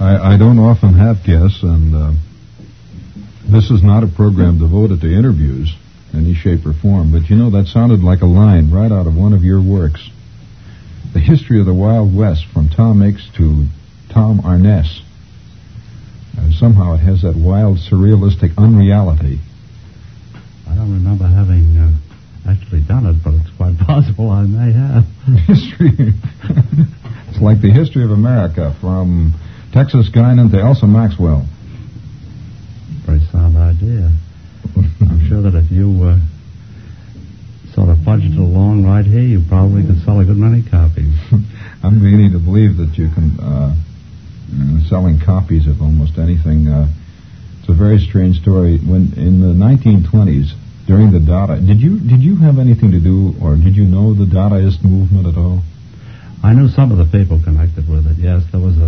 I don't often have guests, and this is not a program devoted to interviews in any shape or form, but you know, that sounded like a line right out of one of your works. The History of the Wild West, from Tom Mix to Tom Arness. Somehow it has that wild, surrealistic unreality. I don't remember having actually done it, but it's quite possible I may have. History. It's like the history of America, from Texas Guinan to Elsa Maxwell. Very sound idea. I'm sure that if you sort of fudged it along right here, you probably could sell a good many copies. I'm beginning to believe that you can, selling copies of almost anything. It's a very strange story. When in the 1920s, during the Dada, did you have anything to do, or did you know the Dadaist movement at all? I knew some of the people connected with it. Yes, there was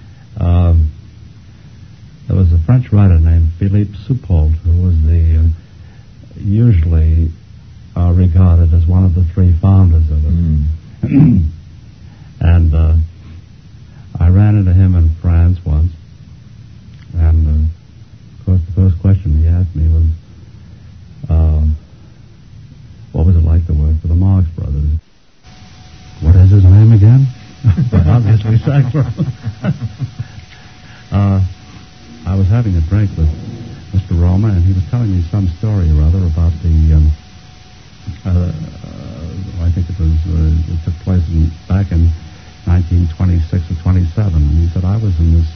a French writer named Philippe Soupault, who was usually regarded as one of the three founders of it. And I ran into him in France once, and of course the first question he asked me was, what was it like to work for the Marx Brothers? What is his name again? Obviously Sackler. I was having a drink with Mr. Roma, and he was telling me some story or other about I think it took place back in 1926 or 27, and he said, I was in this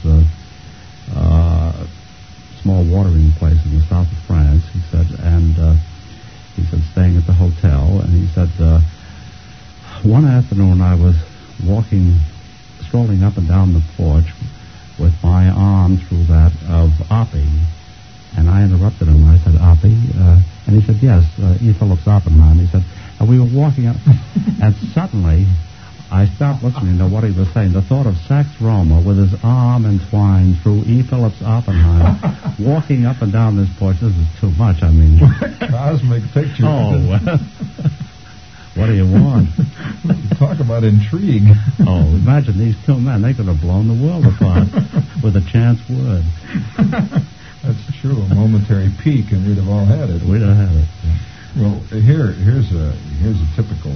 small watering place in the south of France, he said, and he said, staying at the hotel, and he said, one afternoon I was strolling up and down the porch with my arm through that of Oppie, and I interrupted him. I said, Oppie? And he said, yes, E. Phillips Oppenheim. He said, and we were walking up, and suddenly I stopped listening to what he was saying. The thought of Sax Roma with his arm entwined through E. Phillips Oppenheim, walking up and down this porch, this is too much, I mean. Cosmic picture. Oh, what do you want? Talk about intrigue. Oh, imagine these two men. They could have blown the world apart with a chance word. That's true. A momentary peak, and we'd have all had it. We'd have had it. Well, here's a typical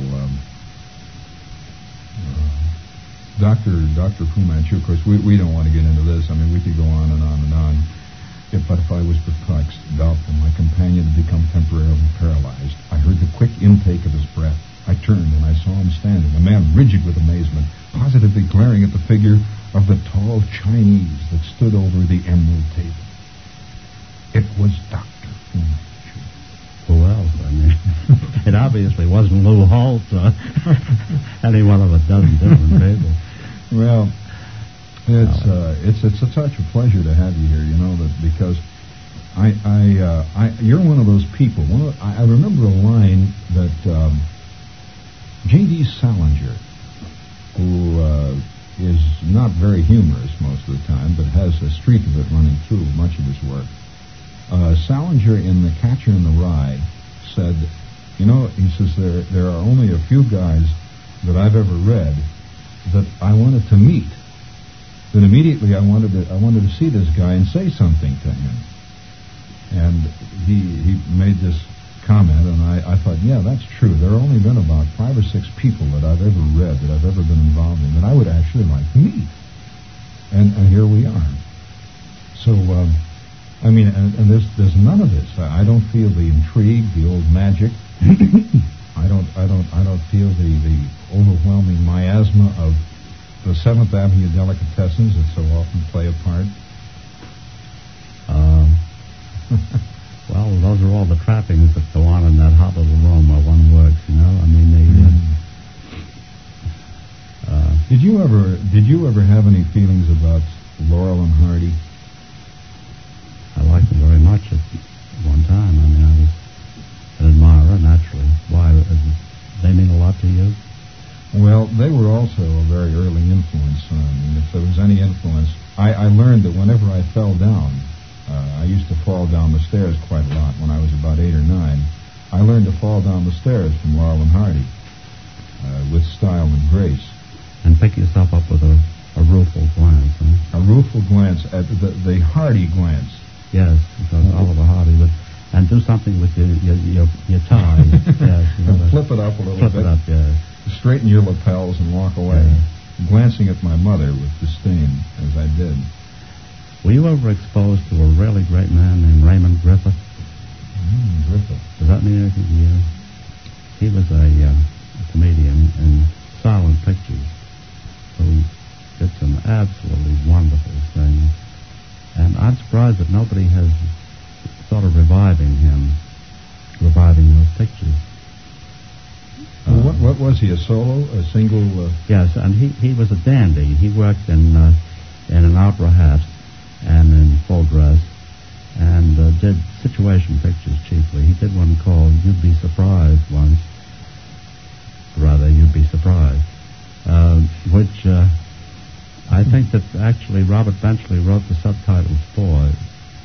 Dr. Fu Manchu. Of course, we don't want to get into this. I mean, we could go on and on and on. But if I was perplexed, doubtful, my companion had become temporarily paralyzed. I heard the quick intake of his breath. I turned and I saw him standing, a man rigid with amazement, positively glaring at the figure of the tall Chinese that stood over the emerald table. It was Dr. Fu Manchu. Who else? I mean, it obviously wasn't Lou Holtz or any one of a dozen different people. Well, it's such a pleasure to have you here. You know that because you're one of those people. I remember a line that J.D. Salinger, who is not very humorous most of the time, but has a streak of it running through much of his work. Salinger in The Catcher in the Rye said, you know, he says there are only a few guys that I've ever read that I wanted to meet. Then immediately I wanted to see this guy and say something to him. And he made this comment, and I thought, yeah, that's true. There have only been about 5 or 6 people that I've ever read, that I've ever been involved in, that I would actually like to meet. And here we are. So, I mean, and there's none of this. I don't feel the intrigue, the old magic. I don't feel the overwhelming miasma of the 7th Avenue delicatessens that so often play a part. Well, those are all the trappings that go on in that hot little room where one works, you know. I mean, Did you ever have any feelings about Laurel and Hardy? I liked them very much at one time. I mean, I was an admirer, naturally. Why? They mean a lot to you? Well, they were also a very early influence. If there was any influence, I learned that whenever I fell down, I used to fall down the stairs quite a lot when I was about 8 or 9. I learned to fall down the stairs from Laurel and Hardy with style and grace. And pick yourself up with a rueful glance, huh? A rueful glance, the Hardy glance. Yes, because Oliver Hardy would, and do something with your tie. Yes, flip it up a little flip bit. Flip it up, yes. Straighten your lapels and walk away, glancing at my mother with disdain as I did. Were you ever exposed to a really great man named Raymond Griffith? Griffith. Does that mean anything to you? He was a comedian in silent pictures who did some absolutely wonderful things. And I'm surprised that nobody has sort of reviving those pictures. What was he, a solo, a single? Yes, and he was a dandy. He worked in an opera hat and in full dress, and did situation pictures chiefly. He did one called You'd Be Surprised once. Rather, You'd Be Surprised, which I think that actually Robert Benchley wrote the subtitles for it.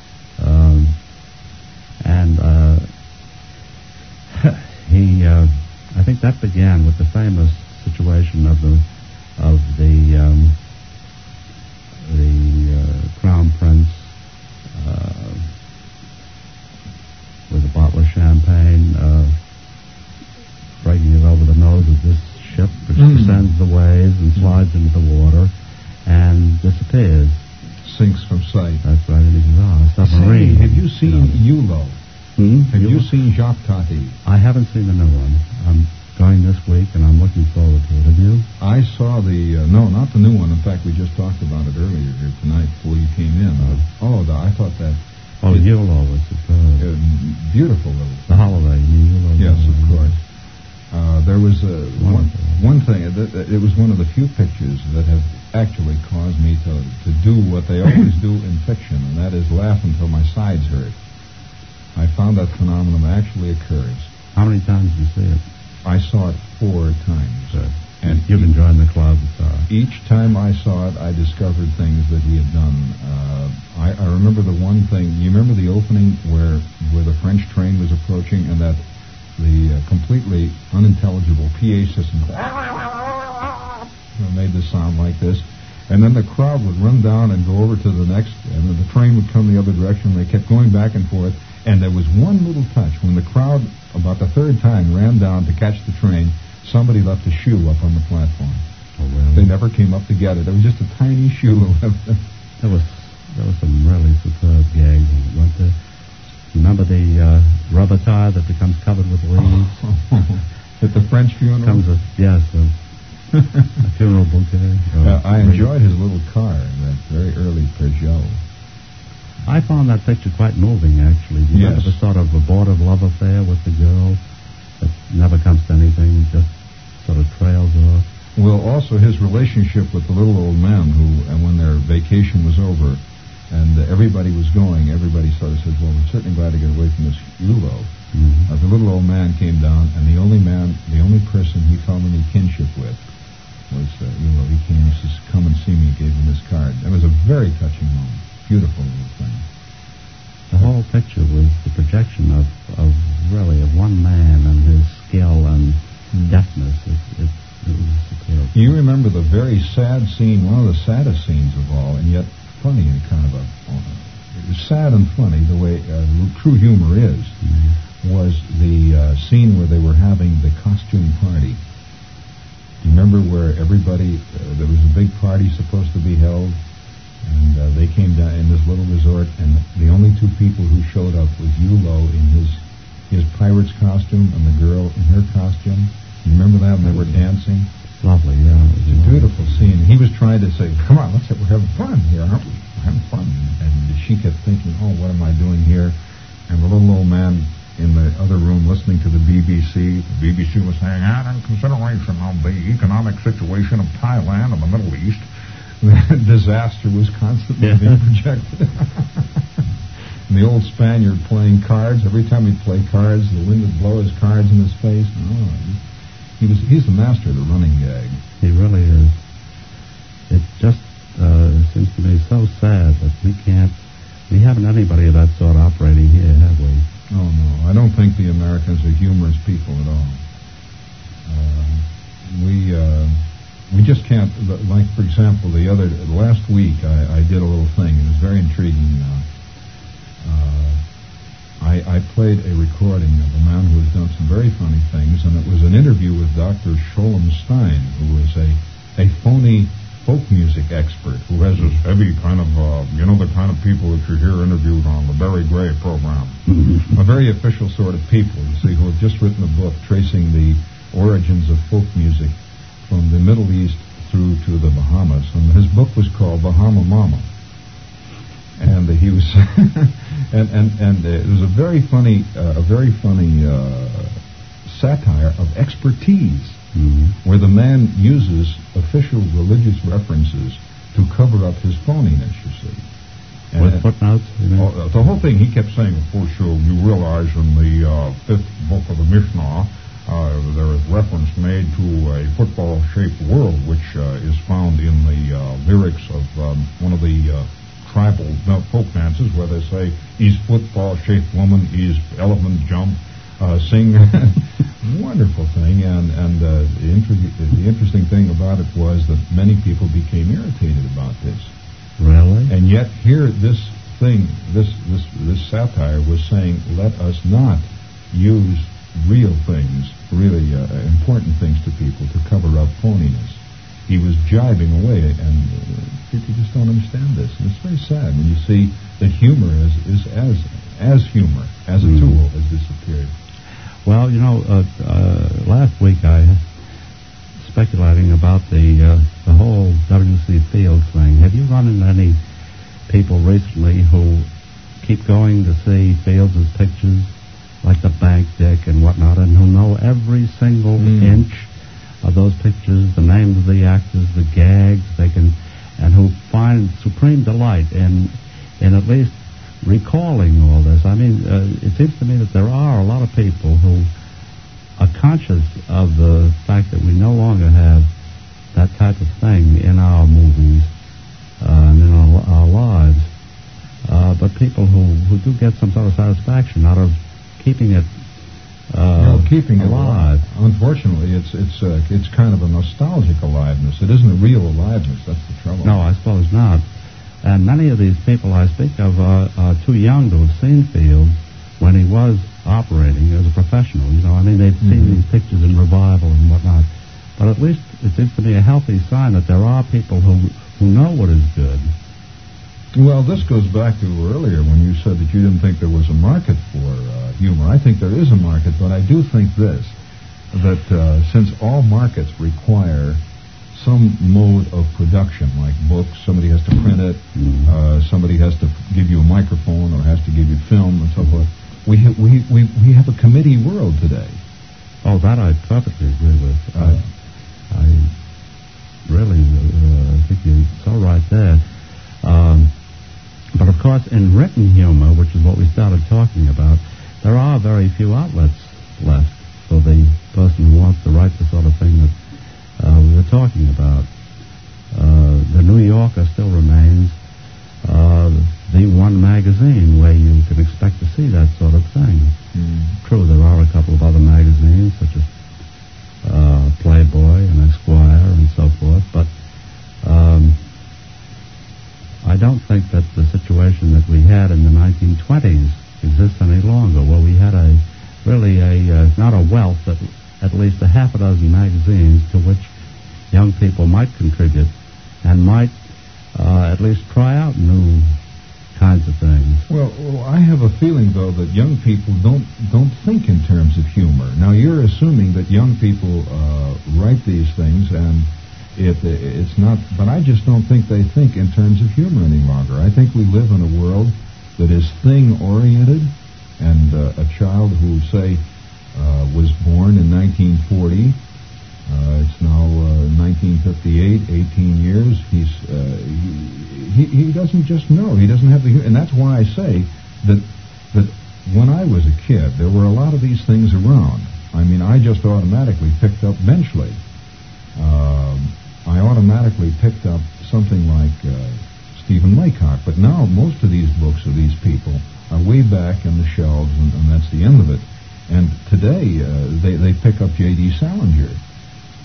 I think that began with the famous situation of the Crown Prince with a bottle of champagne breaking it over the nose of this ship, which descends the waves and slides into the water and disappears. Sinks from sight. That's right, and he says, submarine. Have you seen Yulo? Have you seen Jacques Tati? I haven't seen the new one. I'm going this week, and I'm looking forward to it. Have you? I saw no, not the new one. In fact, we just talked about it earlier here tonight before you came in. I thought that... Yulo was superb. Beautiful little... The Holiday. Yulo. Yes, of course. There was one thing. It was one of the few pictures that have actually caused me to do what they always do in fiction, and that is laugh until my sides hurt. I found that phenomenon actually occurs. How many times did you see it? I saw it 4 times. And you've been joining the club. Each time I saw it, I discovered things that he had done. I remember the one thing. You remember the opening where the French train was approaching, and that the completely unintelligible PA system made the sound like this, and then the crowd would run down and go over to the next, and then the train would come the other direction. They kept going back and forth, and there was one little touch. When the crowd, about the 3rd time, ran down to catch the train, somebody left a shoe up on the platform. Oh, really? They never came up to get it. It was just a tiny shoe left there. There was some really superb gags. Remember the rubber tire that becomes covered with leaves? At the French funeral? Yes, a funeral bouquet. I enjoyed his little car, that very early Peugeot. I found that picture quite moving, actually. You remember the sort of abortive love affair with the girl that never comes to anything, just sort of trails off? Well, also his relationship with the little old man and when their vacation was over, and everybody was going, everybody sort of says, well, we're certainly glad to get away from this Yulo. The little old man came down, and the only person he felt any kinship with was Yulo. He came and says, come and see me, gave him his card. It was a very touching moment. Beautiful little thing. The whole picture was the projection of one man and his skill and deftness. It was superb. You remember the very sad scene, one of the saddest scenes of all, and yet funny in kind of it was sad and funny the way true humor is, was the scene where they were having the costume party. Do you remember where everybody, there was a big party supposed to be held, and they came down in this little resort, and the only 2 people who showed up was Yulo in his pirate's costume and the girl in her costume. You remember that when they were dancing? Lovely, yeah. It's a beautiful scene. He was trying to say, come on, we're having fun here, aren't we? We're having fun. And she kept thinking, oh, what am I doing here? And the little old man in the other room listening to the BBC. The BBC was saying, in consideration of the economic situation of Thailand and the Middle East, the disaster was constantly being projected. And the old Spaniard playing cards. Every time he'd play cards, the wind would blow his cards in his face. He's the master of the running gag. He really is. It just seems to me so sad that we haven't anybody of that sort operating here, have we? Oh, no. I don't think the Americans are humorous people at all. we just can't, like, for example, last week I did a little thing. It was very intriguing. I played a recording of a man who has done some very funny things, and it was an interview with Dr. Sholem Stein, who is a phony folk music expert who has this heavy kind of, the kind of people that you hear interviewed on the Barry Gray program. A very official sort of people, you see, who have just written a book tracing the origins of folk music from the Middle East through to the Bahamas. And his book was called Bahama Mama. And he was, and it was a very funny satire of expertise, where the man uses official religious references to cover up his phoniness, you see. With footnotes? The whole thing, he kept saying, of course, you realize in the fifth book of the Mishnah, there is reference made to a football-shaped world, which is found in the lyrics of one of the tribal folk dances, where they say, "East football-shaped woman, east elephant jump," sing. Wonderful thing, and the interesting thing about it was that many people became irritated about this. Really? And yet here, this satire was saying, let us not use real things, really important things to people to cover up phoniness. He was jibing away, and people just don't understand this. And it's very sad when you see that humor as humor, as a tool, has disappeared. Well, last week I speculating about the whole W.C. Fields thing. Have you run into any people recently who keep going to see Fields' pictures, like the Bank Dick and whatnot, and who know every single inch of those pictures, the names of the actors, the gags, and who find supreme delight in at least recalling all this? I mean, it seems to me that there are a lot of people who are conscious of the fact that we no longer have that type of thing in our movies and in our lives, but people who do get some sort of satisfaction out of keeping it keeping alive. It alive. Unfortunately, it's kind of a nostalgic aliveness. It isn't a real aliveness. That's the trouble. No, I suppose not. And many of these people I speak of are too young to have seen Fields when he was operating as a professional. They've seen these pictures in revival and whatnot. But at least it seems to be a healthy sign that there are people who know what is good. Well, this goes back to earlier when you said that you didn't think there was a market for humor. I think there is a market, but I do think that since all markets require some mode of production, like books, somebody has to print it, somebody has to give you a microphone or has to give you film and so forth. We have a committee world today. Oh, that I perfectly agree with. I really think you're so right there. But of course, in written humor, which is what we started talking about, there are very few outlets left for the person who wants to write the sort of thing that we were talking about. The New Yorker still remains the one magazine where you can expect to see that sort of thing. True, there are a couple of other magazines, such as Playboy and Esquire and so forth, but I don't think that the situation that we had in the 1920s exists any longer, where we had not a wealth, but at least a half a dozen magazines to which young people might contribute and might at least try out new kinds of things. Well, I have a feeling, though, that young people don't think in terms of humor. Now, you're assuming that young people write these things, and it's not, but I just don't think they think in terms of humor any longer. I think we live in a world that is thing-oriented, and a child who, say, was born in 1940, it's now 1958, 18 years, he doesn't just know, he doesn't have the, and that's why I say that when I was a kid, there were a lot of these things around. I mean, I just automatically picked up Benchley. I automatically picked up something like Stephen Laycock, but now most of these books of these people are way back in the shelves, and that's the end of it. And today, they pick up J.D. Salinger.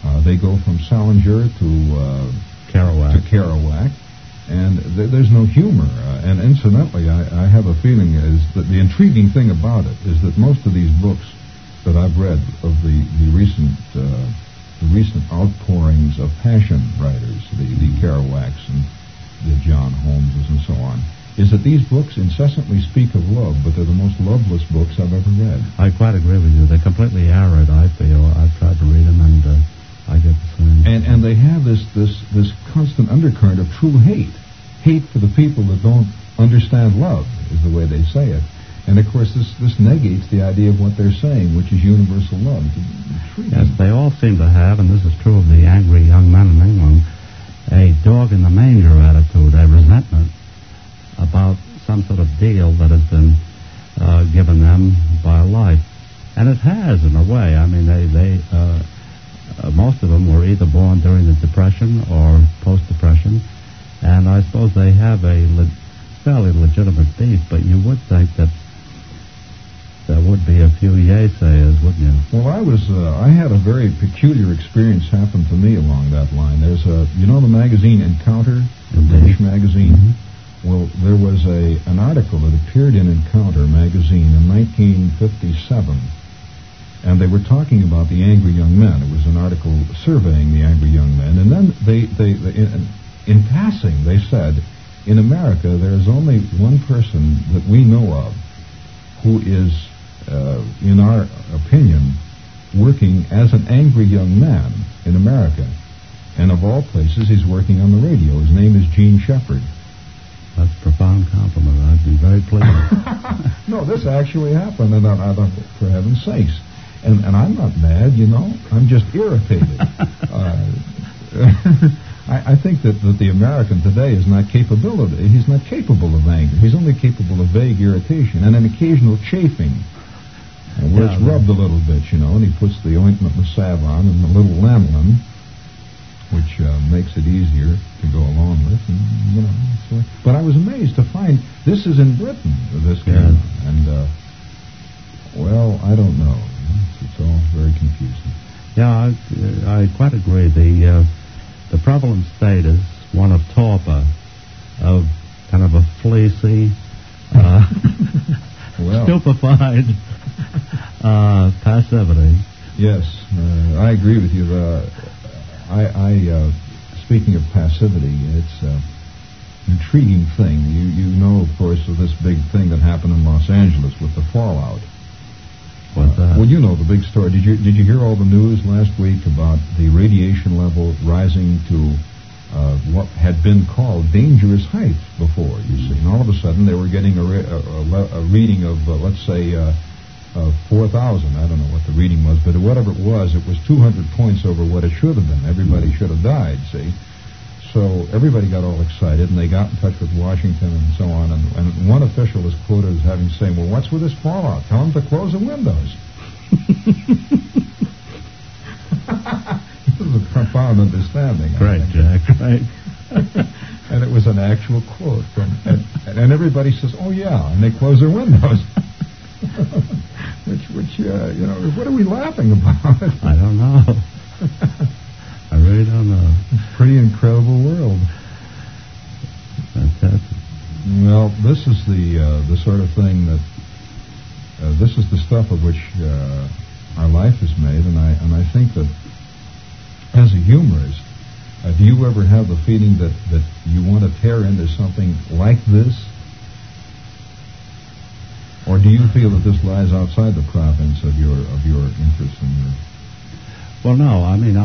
They go from Salinger to Kerouac, and there's no humor. And incidentally, I have a feeling is that the intriguing thing about it is that most of these books that I've read of the recent outpourings of passion writers, the Kerouacs and the John Holmeses and so on, is that these books incessantly speak of love, but they're the most loveless books I've ever read. I quite agree with you. They're completely arid, I feel. I've tried to read them, and I get the same. And they have this constant undercurrent of true hate. Hate for the people that don't understand love, is the way they say it. And, of course, this negates the idea of what they're saying, which is universal love. Yes, they all seem to have, and this is true of the angry young men in England, a dog-in-the-manger attitude, a resentment about some sort of deal that has been given them by life. And it has, in a way. I mean, they most of them were either born during the Depression or post-Depression, and I suppose they have a fairly legitimate beef, but you would think that there would be a few yay-sayers, wouldn't you? Well, I had a very peculiar experience happen to me along that line. There's the magazine Encounter, the British magazine? Mm-hmm. Well, there was an article that appeared in Encounter magazine in 1957, and they were talking about the angry young men. It was an article surveying the angry young men, and then they in passing, they said, in America, there is only one person that we know of who is, in our opinion, working as an angry young man in America. And of all places, he's working on the radio. His name is Gene Shepard. That's a profound compliment. I'd be very pleased. No, this actually happened, and I thought, for heaven's sakes. And I'm not mad, I'm just irritated. I think that the American today is not capable of anger. He's only capable of vague irritation and an occasional chafing, where it's rubbed a little bit, and he puts the ointment and the salve on and a little lanolin, which makes it easier to go along with. And, but I was amazed to find this is in Britain, this game. And, I don't know. It's all very confusing. Yeah, I quite agree. The prevalent state is one of torpor, of kind of a fleecy, stupefied passivity. Yes, I agree with you. Speaking of passivity, it's an intriguing thing. You know, of course, of this big thing that happened in Los Angeles with the fallout. What's that? Well, you know the big story. Did you hear all the news last week about the radiation level rising to what had been called dangerous heights before? You see, and all of a sudden they were getting a reading of let's say 4,000. I don't know what the reading was, but whatever it was 200 points over what it should have been. Everybody should have died. See. So everybody got all excited, and they got in touch with Washington and so on. And one official was quoted as having said, "Well, what's with this fallout? Tell them to close the windows." This is a profound understanding. Right, Jack. Right. And it was an actual quote, and everybody says, "Oh yeah," and they close their windows. which what are we laughing about? I don't know. I really don't know. Pretty incredible world. Fantastic. Well, this is the sort of thing that this is the stuff of which our life is made, and I think that as a humorist, do you ever have the feeling that you want to tear into something like this, or do you feel that this lies outside the province of your interest and your? Well, no. I mean,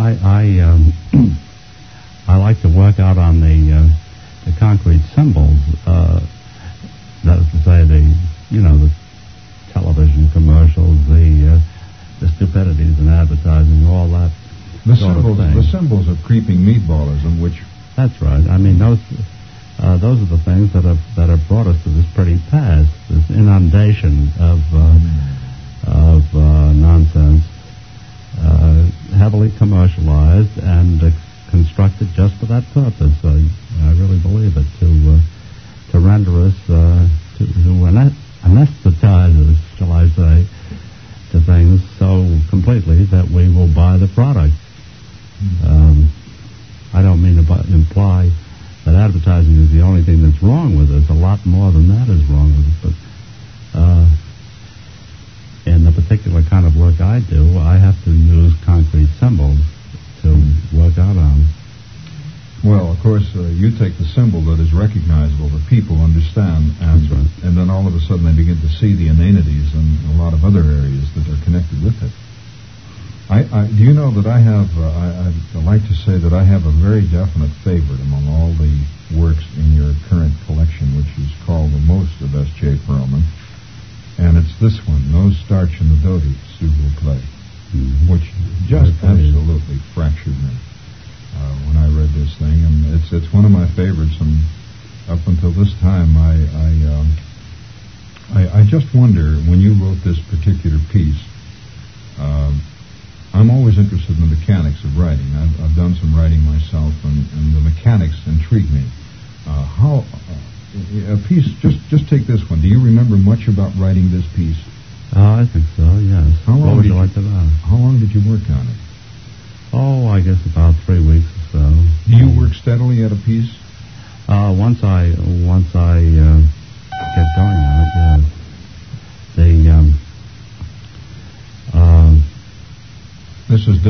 I like to work out on the concrete symbols. That is to say, the television commercials, the stupidities in advertising, all that. The symbols of creeping meatballism, which. That's right. I mean, those are the things that have brought us to this pretty pass, this inundation of nonsense. Heavily commercialized and constructed just for that purpose. I really believe it, to render us, to anesthetize us, shall I say, to things so completely that we will buy the product. wrong with it. A lot more than that is wrong with it. But in the particular kind of work I do, I have to use concrete symbols to work out on. Well, of course, you take the symbol that is recognizable, that people understand, and right. And then all of a sudden they begin to see the inanities in a lot of other areas that are connected with it. Do you know that I have, I like to say that I have a very definite favorite among all the works in your current collection, which is called The Most of S.J. Perelman, and it's this one, No Starch in the Doty, Sue play, which just absolutely fractured me when I read this thing, and it's one of my favorites, and up until this time, I just wonder, when you wrote this particular piece, I'm always interested in the mechanics of writing. I've done some writing myself, and the mechanics intrigue me. How a piece? Just take this one. Do you remember much about writing this piece? I think so. Yes. What would you like to know? How long did you work on it? Oh, I guess about 3 weeks or so. Do you work steadily at a piece? Once I get going on it, yes. This is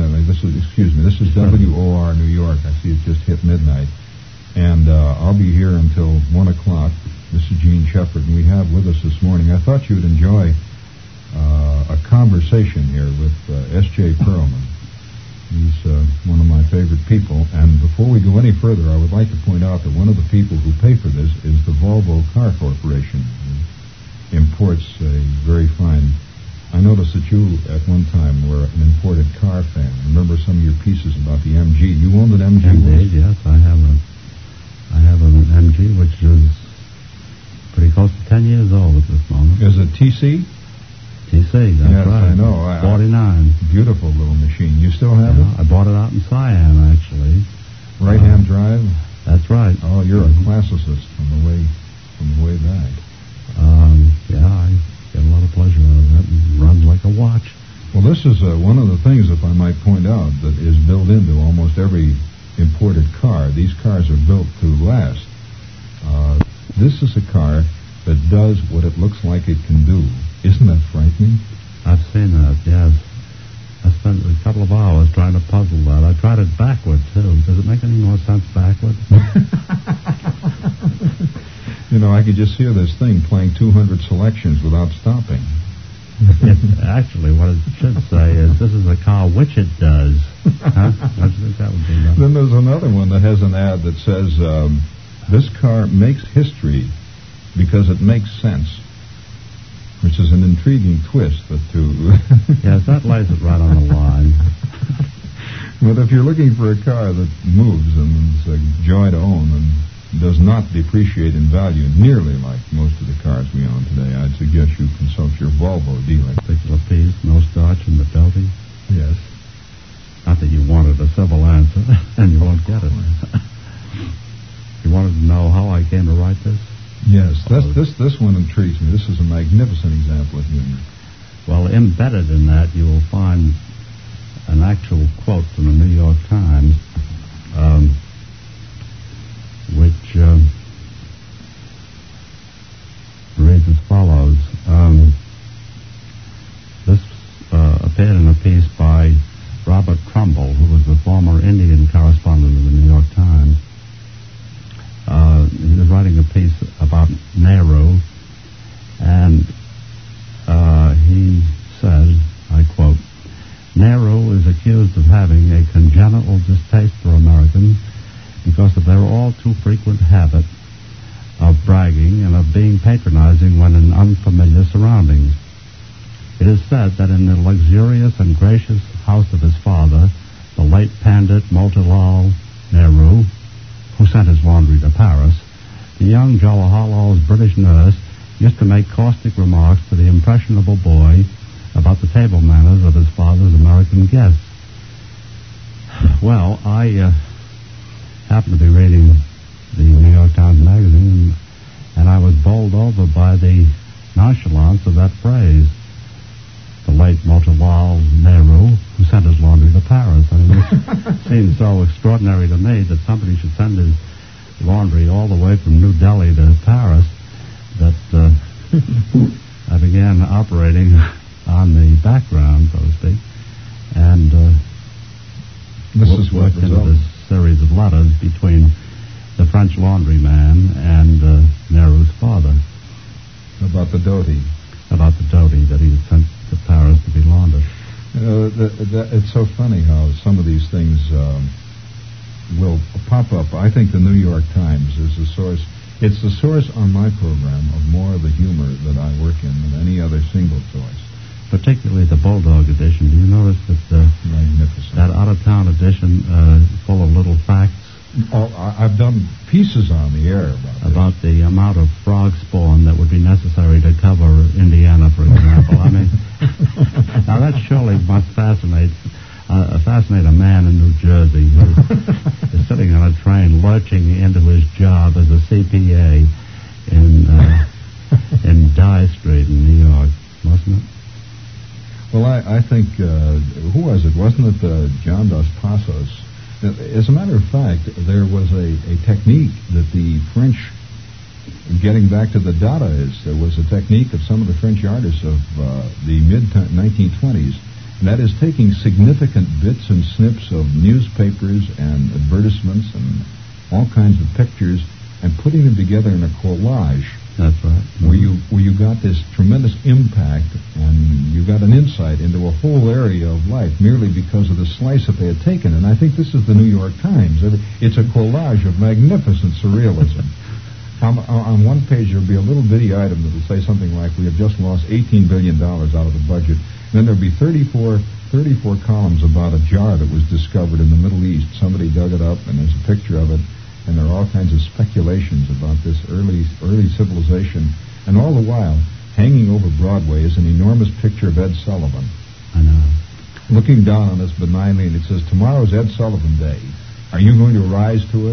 WOR New York. I see it just hit midnight, and I'll be here until 1 o'clock. This is Gene Shepard, and we have with us this morning. I thought you'd enjoy a conversation here with S.J. Perelman. He's one of my favorite people, and before we go any further, I would like to point out that one of the people who pay for this is the Volvo Car Corporation, who imports a very fine. I noticed that you, at one time, were an imported car fan. I remember some of your pieces about the MG. You owned an MG? Indeed, yes. I have an MG, which is pretty close to 10 years old at this moment. Is it TC? TC, that's yes, right. I know. 49. Beautiful little machine. You still have it? I bought it out in Siam, actually. Right-hand drive? That's right. Oh, you're a classicist from the way back. Yeah, I get a lot of pleasure out of that. It runs like a watch. Well, this is one of the things, if I might point out, that is built into almost every imported car. These cars are built to last. This is a car that does what it looks like it can do. Isn't that frightening? I've seen that, yes. I spent a couple of hours trying to puzzle that. I tried it backward, too. Does it make any more sense backward? You know, I could just hear this thing playing 200 selections without stopping. Actually, what it should say is, this is a car which it does. Huh? I think that would be right. Then there's another one that has an ad that says, this car makes history because it makes sense. Which is an intriguing twist, but yes, that lays it right on the line. But if you're looking for a car that moves and is a joy to own and does not depreciate in value nearly like most of the cars we own today, I'd suggest you consult your Volvo dealer. Particular piece, no starch in the Doty? Yes. Not that you wanted a civil answer, and you won't get it. You wanted to know how I came to write this? Yes, this one intrigues me. This is a magnificent example of humor. Well, embedded in that, you will find an actual quote from the New York Times, which reads as follows. This appeared in a piece by Robert Trumbull, who was the former Indian correspondent of the New York Times. He was writing a piece about Nehru, and he said, I quote, Nehru is accused of having a congenital distaste for Americans because of their all too frequent habit of bragging and of being patronizing when in unfamiliar surroundings. It is said that in the luxurious and gracious house of his father, the late Pandit Motilal Nehru, who sent his laundry to Paris, the young Jawaharlal's British nurse used to make caustic remarks to the impressionable boy about the table manners of his father's American guests. Well, I happened to be reading the New York Times magazine, and I was bowled over by the nonchalance of that phrase. The late Motilal Nehru, who sent his laundry to Paris. I mean, it seemed so extraordinary to me that somebody should send his laundry all the way from New Delhi to Paris that I began operating on the background, so to speak, and this is what worked into this series of letters between the French laundryman and Nehru's father. About the dhoti. About the dhoti that he had sent to Paris to be laundered. It's so funny how some of these things will pop up. I think the New York Times is the source. It's the source on my program of more of the humor that I work in than any other single source. Particularly the Bulldog edition. Do you notice that magnificent, that out-of-town edition full of little facts? Oh, I've done pieces on the air about the amount of frog spawn that would be necessary to cover Indiana, for example. I mean, now that surely must fascinate a man in New Jersey who is sitting on a train lurching into his job as a CPA in Dye Street in New York, wasn't it? Well, I think, who was it? Wasn't it John Dos Passos? As a matter of fact, there was a technique that the French, getting back to the Dadaists, there was a technique of some of the French artists of the mid-1920s, and that is taking significant bits and snips of newspapers and advertisements and all kinds of pictures and putting them together in a collage. That's right. Where you got this tremendous impact and you got an insight into a whole area of life merely because of the slice that they had taken. And I think this is the New York Times. It's a collage of magnificent surrealism. On one page there'll be a little bitty item that will say something like, we have just lost $18 billion out of the budget. And then there'll be 34 columns about a jar that was discovered in the Middle East. Somebody dug it up and there's a picture of it. And there are all kinds of speculations about this early civilization. And all the while, hanging over Broadway is an enormous picture of Ed Sullivan. I know. Looking down on us benignly, and it says, tomorrow's Ed Sullivan Day. Are you going to rise to it?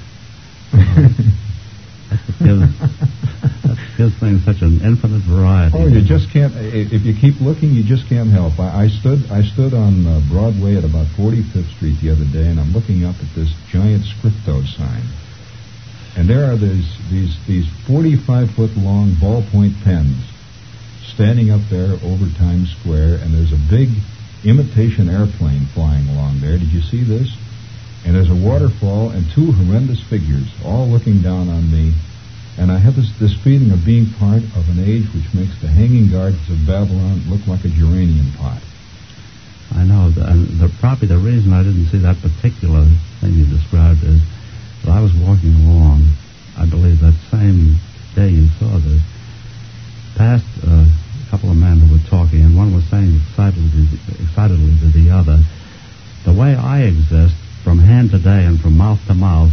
That gives things such an infinite variety. Oh, you just can't. If you keep looking, you just can't help. I stood on Broadway at about 45th Street the other day, and I'm looking up at this giant Scripto sign, and there are these 45-foot long ballpoint pens standing up there over Times Square, and there's a big imitation airplane flying along there. Did you see this? And there's a waterfall and two horrendous figures all looking down on me. And I have this feeling of being part of an age which makes the Hanging Gardens of Babylon look like a geranium pot. I know. Probably the reason I didn't see that particular thing you described is that I was walking along, I believe that same day you saw this, past a couple of men who were talking, and one was saying excitedly to the other, the way I exist, from hand to day and from mouth to mouth.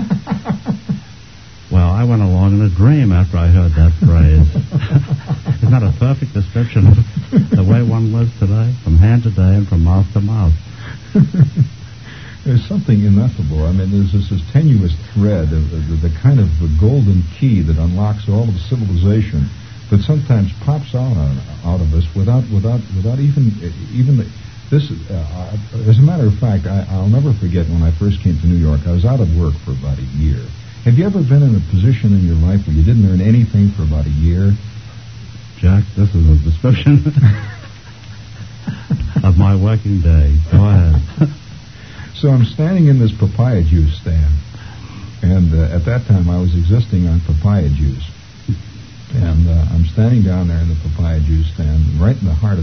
Well, I went along in a dream after I heard that phrase. Isn't that a perfect description of the way one lives today? From hand to day and from mouth to mouth. There's something ineffable. I mean, there's this tenuous thread, the kind of the golden key that unlocks all of civilization that sometimes pops out of us without even this. As a matter of fact, I'll never forget when I first came to New York. I was out of work for about a year. Have you ever been in a position in your life where you didn't earn anything for about a year? Jack, this is a description of my working day. Go ahead. So I'm standing in this papaya juice stand, and at that time I was existing on papaya juice. And I'm standing down there in the papaya juice stand, right in the heart of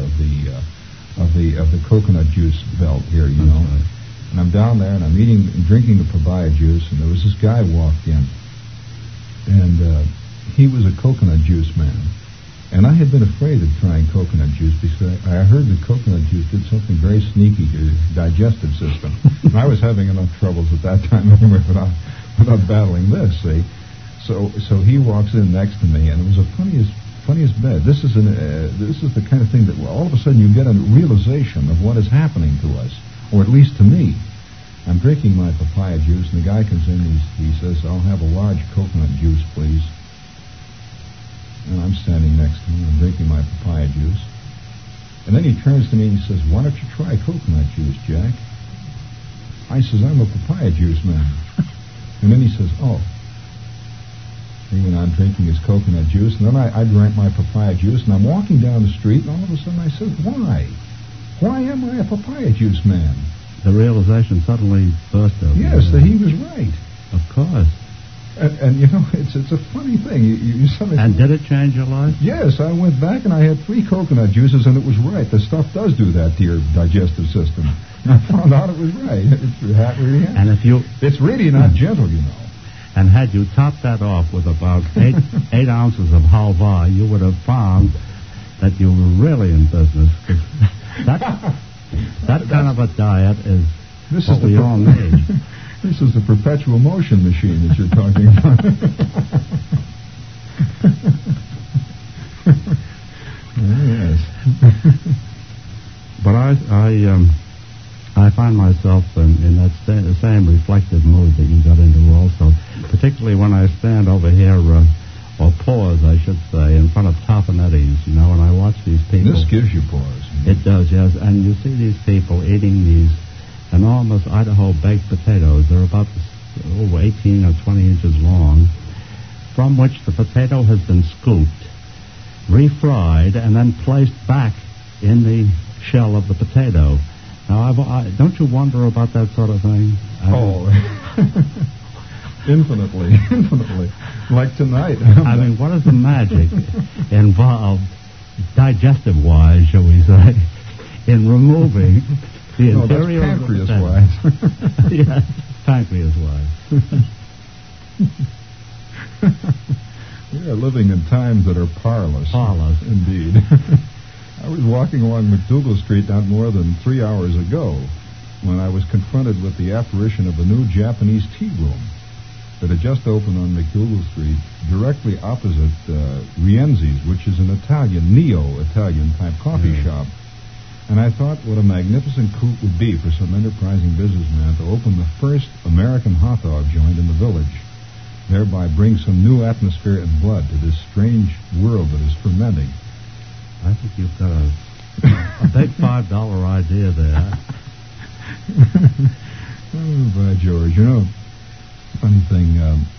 the coconut juice belt here, you know. Right. And I'm down there, and I'm drinking the papaya juice, and there was this guy walked in, and he was a coconut juice man. And I had been afraid of trying coconut juice because I heard that coconut juice did something very sneaky to the digestive system. And I was having enough troubles at that time anyway without battling this, see. So he walks in next to me, and it was the funniest bed. This is the kind of thing that all of a sudden you get a realization of what is happening to us. Or at least to me. I'm drinking my papaya juice, and the guy comes in and he says, I'll have a large coconut juice, please. And I'm standing next to him, I'm drinking my papaya juice. And then he turns to me and he says, why don't you try coconut juice, Jack? I says, I'm a papaya juice man. And then he says, oh. He went on drinking his coconut juice, and then I drank my papaya juice, and I'm walking down the street, and all of a sudden I said, why? Why am I a papaya juice man? The realization suddenly burst over you. Yes, that he was right. Of course. And you know, it's a funny thing. You suddenly... And did it change your life? Yes, I went back and I had 3 coconut juices, and it was right. The stuff does do that to your digestive system. I found out it was right. It really happened. And if you... It's really not gentle, you know. And had you topped that off with about 8 ounces of halva, you would have found that you were really in business. That kind of a diet is what we all need. This is the perpetual motion machine that you're talking about. Yes. But I find myself in that same reflective mood that you got into also, particularly when I stand over here, or pause, I should say, in front of Tofanetti's, you know, and I watch these people. This gives you pause. It does, yes, and you see these people eating these enormous Idaho baked potatoes. They're about 18 or 20 inches long, from which the potato has been scooped, refried, and then placed back in the shell of the potato. Now, don't you wonder about that sort of thing? Infinitely. Like tonight. I mean, what is the magic involved, digestive-wise, shall we say, in removing the interior of the potato? Pancreas-wise. Yes, pancreas-wise. We are living in times that are parlous. Parlous. Indeed. I was walking along McDougal Street not more than 3 hours ago when I was confronted with the apparition of a new Japanese tea room that had just opened on McDougal Street, directly opposite Rienzi's, which is an Italian, neo-Italian type coffee shop. And I thought what a magnificent coup would be for some enterprising businessman to open the first American hot dog joint in the village, thereby bring some new atmosphere and blood to this strange world that is fermenting. I think you've got a big $5 idea there. Oh, by George, you know, funny thing,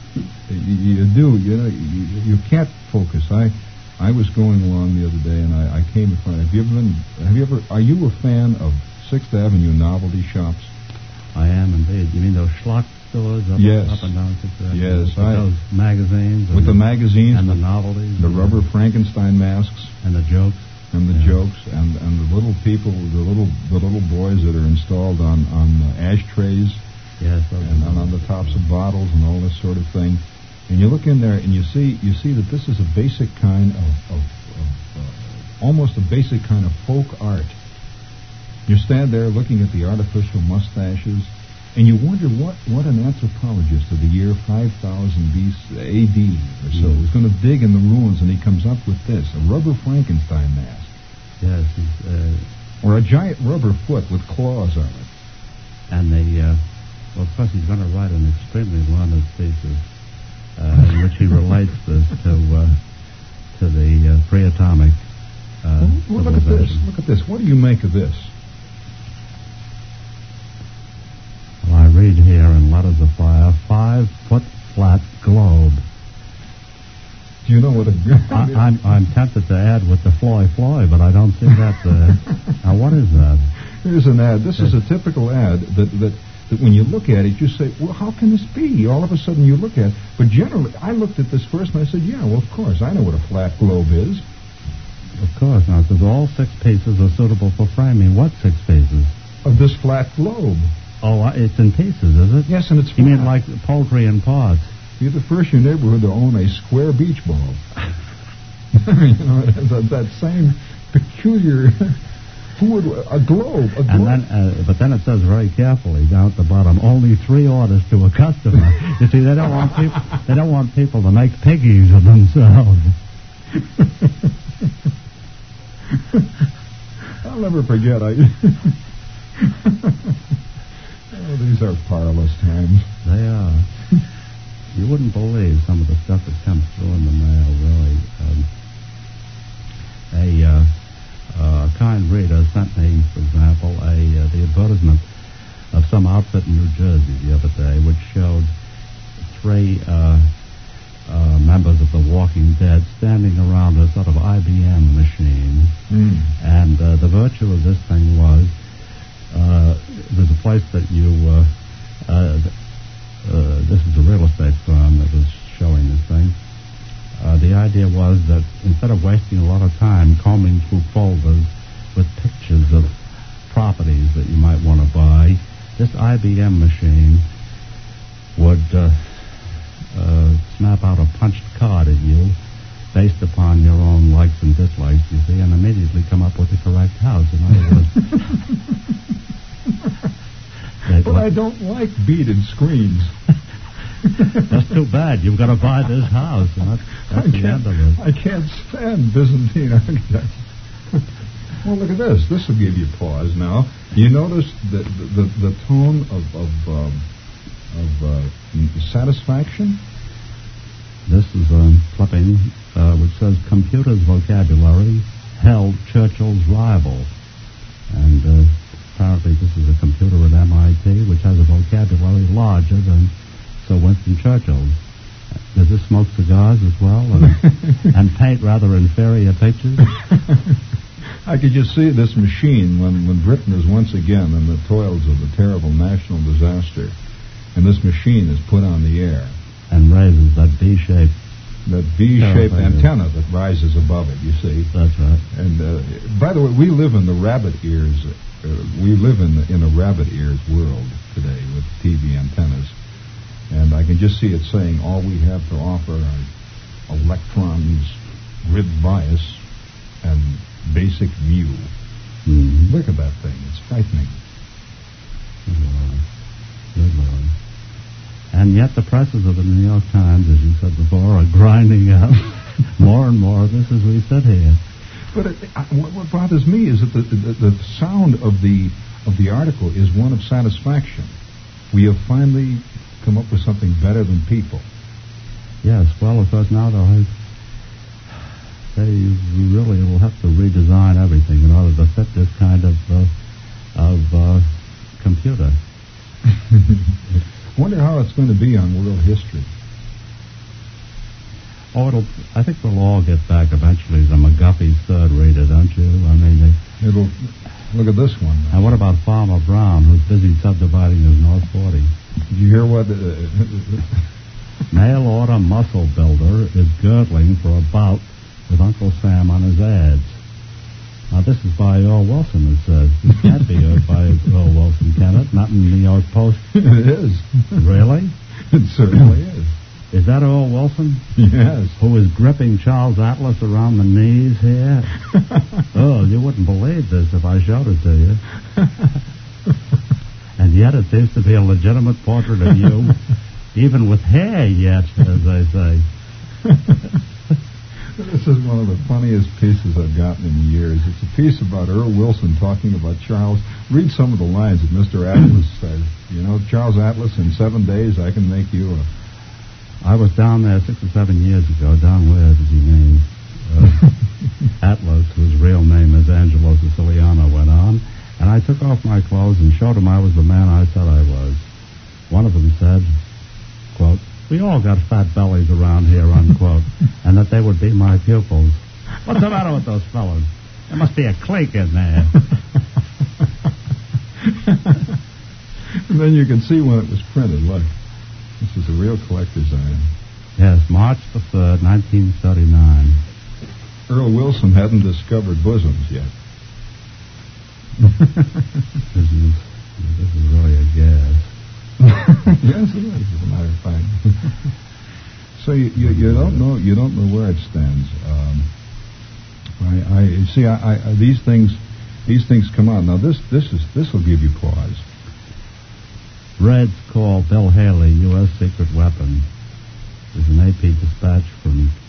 you can't focus. I was going along the other day, and I came in front. Are you a fan of 6th Avenue novelty shops? I am indeed. You mean those schlock stores up and down 6th Avenue? Yes. With those magazines? With the magazines. And the novelties? The rubber Frankenstein masks. And the jokes? And the jokes, and the little people, the little boys that are installed on ashtrays. Yes. And on the tops of bottles and all this sort of thing. And you look in there and you see that this is a basic kind of almost a basic kind of folk art. You stand there looking at the artificial mustaches, and you wonder what an anthropologist of the year 5000 AD or so is going to dig in the ruins, and he comes up with this, a rubber Frankenstein mask. Yes. Or a giant rubber foot with claws on it. And well, of course, he's going to write an extremely learned thesis in which he relates this to the pre-atomic well, look at this. What do you make of this? Well, I read here in letters of fire, 5-foot flat globe. Do you know what I'm tempted to add with the Floy, but I don't see that. Now, what is that? Here's an ad. This is a typical ad that when you look at it, you say, well, how can this be? All of a sudden you look at it. But generally, I looked at this first and I said, yeah, well, of course, I know what a flat globe is. Of course. Now, it says all 6 pieces are suitable for framing. What 6 pieces? Of this flat globe. Oh, it's in pieces, is it? Yes, and it's flat. You mean like poultry in pots? You're the first in your neighborhood to own a square beach ball. You know, it has that same peculiar... A globe. And then, but then it says very carefully down at the bottom, only 3 orders to a customer. You see, they don't want people to make piggies of themselves. I'll never forget. These are parlous times. They are. You wouldn't believe some of the stuff that comes through in the mail, really. A kind reader sent me, for example, the advertisement of some outfit in New Jersey the other day, which showed three members of The Walking Dead standing around a sort of IBM machine. And the virtue of this thing was there's a place that you... this is a real estate firm that was showing this thing. The idea was that instead of wasting a lot of time combing through folders with pictures of properties that you might want to buy, this IBM machine would snap out a punched card at you based upon your own likes and dislikes, you see, and immediately come up with the correct house. In other words... But I don't like beaded screens. That's too bad. You've got to buy this house. And that's the end of it. I can't stand Byzantine architecture. Well, look at this. This will give you pause now. You notice the tone of satisfaction? This is a clipping which says, Computers Vocabulary held Churchill's rival. And apparently this is a computer at MIT which has a vocabulary larger than Sir Winston Churchill's. Does this smoke cigars as well and paint rather inferior pictures? I could just see this machine when Britain is once again in the toils of a terrible national disaster, and this machine is put on the air. And raises that V-shaped antenna that rises above it, you see. That's right. And by the way, we live in the rabbit ears. We live in a rabbit ears world today with TV antennas. And I can just see it saying all we have to offer are electrons, grid bias, and basic view. Mm-hmm. Look at that thing. It's frightening. Good Lord. Good Lord. And yet the presses of the New York Times, as you said before, are grinding out more and more of this as we sit here. But what bothers me is that the sound of the article is one of satisfaction. We have finally come up with something better than people. Yes, well, of course, now they really will have to redesign everything in order to fit this kind of computer. Wonder how it's going to be on world history. Oh, I think we'll all get back eventually to McGuffey's third reader, don't you? I mean, it'll look at this one. And what about Farmer Brown, who's busy subdividing his North 40? Did you hear what? Mail order muscle builder is girdling for a bout with Uncle Sam on his ads. Now, this is by Earl Wilson, it says. It can't be by Earl Wilson, can it? Not in the New York Post. It is. Really? It certainly is. Is that Earl Wilson? Yes. Who is gripping Charles Atlas around the knees here? Oh, you wouldn't believe this if I showed it to you. And yet it seems to be a legitimate portrait of you, even with hair yet, as they say. This is one of the funniest pieces I've gotten in years. It's a piece about Earl Wilson talking about Charles. Read some of the lines that Mr. Atlas says. You know, Charles Atlas, in 7 days I can make you a... I was down there 6 or 7 years ago. Down where did you mean? Atlas, whose real name is Angelo Siciliano, went on, and I took off my clothes and showed him I was the man I said I was. One of them said, quote, "We all got fat bellies around here," unquote, and that they would be my pupils. What's the matter with those fellows? There must be a clique in there. And then you can see when it was printed. Look, this is a real collector's item. Yes, March the 3rd, 1939. Earl Wilson hadn't discovered bosoms yet. This is really a gas. Yes, it is, as a matter of fact. So you don't know where it stands. These things come out. Now this will give you pause. Reds call Bill Haley U.S. secret weapon. There's an AP dispatch from